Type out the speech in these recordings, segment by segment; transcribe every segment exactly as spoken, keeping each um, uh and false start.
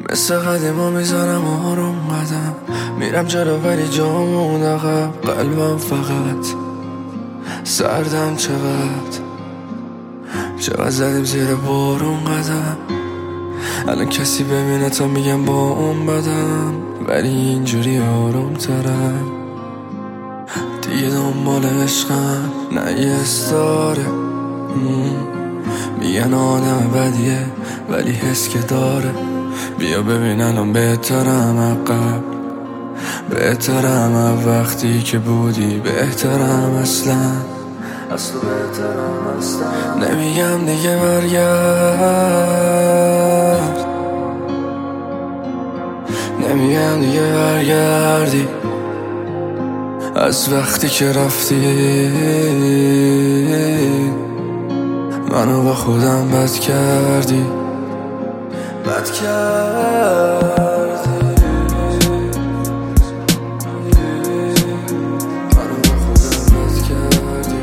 مثل قدیما میزنم آروم قدم، میرم جلو ولی جامون عقب. قلبم فقط سردم، چقدر چقدر زدیم زیر بارون قدم. الان کسی ببینه تا میگم با اون بدم، ولی اینجوری آروم ترم. دیگه دنبال عشقم نه یه استاره. میگن آدم بدیه ولی حس که داره. بیا ببین الان بهترم عقب، بهترم از وقتی که بودی، بهترم اصلا اصلا بهترم اصلا. نمیگم دیگه برگرد، نمیگم دیگه برگردی از وقتی که رفتی. منو با خودم بد کردی، بد کردی. منو با خودم بد کردی.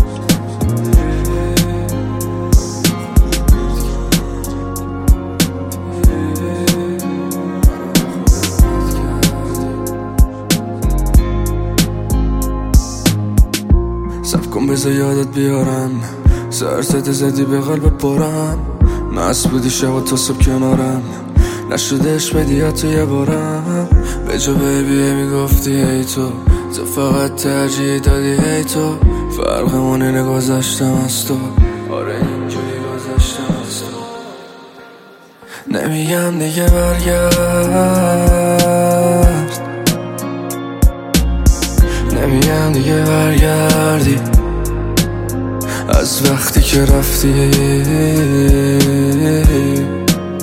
صبر کن بذار یادت بیارم، سرتت زدی به قلب پرم. مست بودی شب تا صبح کنارم، نشدش بدی تو یه بارم. به جا بیبیه میگفتی ای تو، تو فقط ترجیح دادی ای تو. فرقمون اینه گذشتم از تو، آره اینجوری گذشتم از تو. نمیگم دیگه برگرد، نمیگم دیگه برگردی از وقتی که رفتی.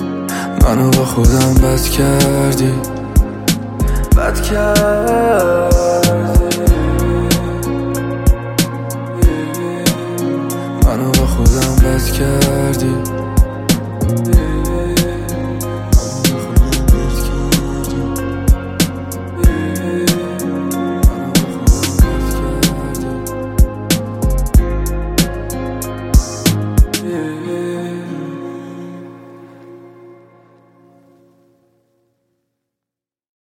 منو با خودم بد کردی، بد کردی.